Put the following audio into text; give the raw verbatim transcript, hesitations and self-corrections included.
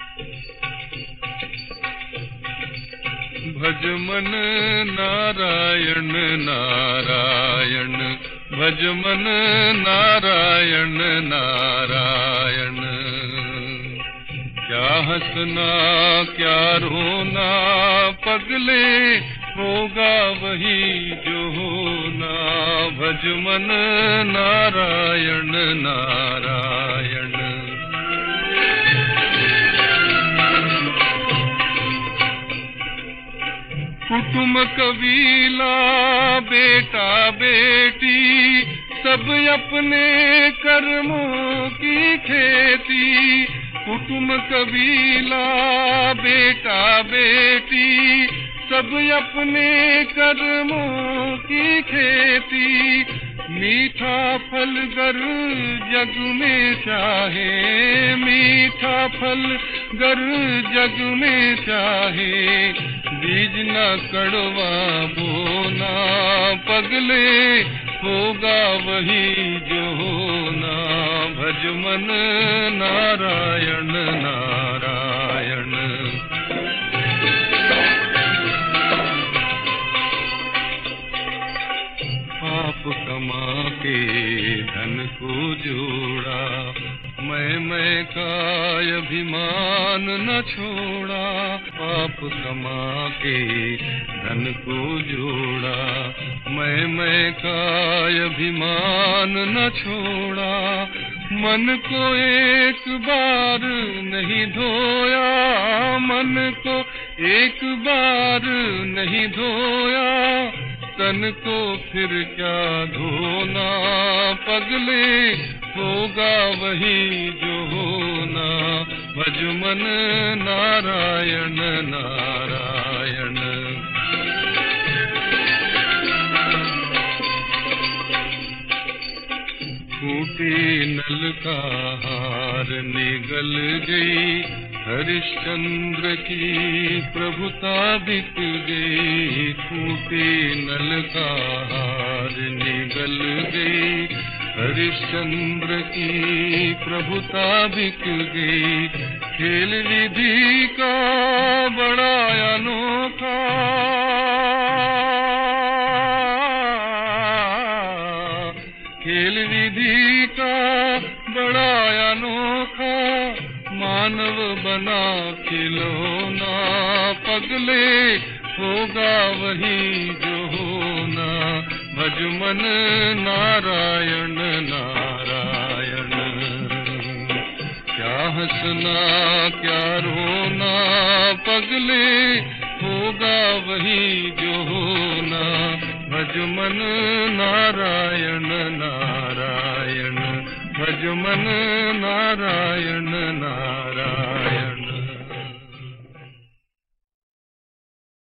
भज मन नारायण नारायण, भज मन नारायण नारायण। क्या हंसना क्या रोना पगले, होगा वही जो होना। भज मन नारायण नारायण। कुटुंब कबीला बेटा बेटी, सब अपने कर्मों की खेती। कुटुंब कबीला बेटा बेटी, सब अपने कर्मों की खेती। मीठा फल गर जग में चाहे, मीठा फल गर जग में चाहे। बीज न कड़वा बोना पगले, होगा वही जो होना। भज मन नारायण नारायण। पाप कमा के धन को जोड़ा, मैं मैं का अभिमान न छोड़ा। पाप कमा के धन को जोड़ा, मैं मैं का अभिमान न छोड़ा। मन को एक बार नहीं धोया, मन को एक बार नहीं धोया। तन को फिर क्या धोना पगले, होगा वही जो होना। भज मन नारायण नारायण। टूटे नल का हार निगल गई, हरिश्चंद्र की प्रभुता बिक गई। टूटे नल का हार निगल गई, हरिश्चंद्र की प्रभुता बिक गई। खेल विधि का बड़ा अनोखा, खेल विधि का बड़ा अनोखा। मानव बना खिलौना पगले, होगा वही जो होना। भज मन नारायण नारायण। क्या हंसना क्या रोना पगले, होगा वही जो होना। भज मन नारायण नारायण, भज मन नारायण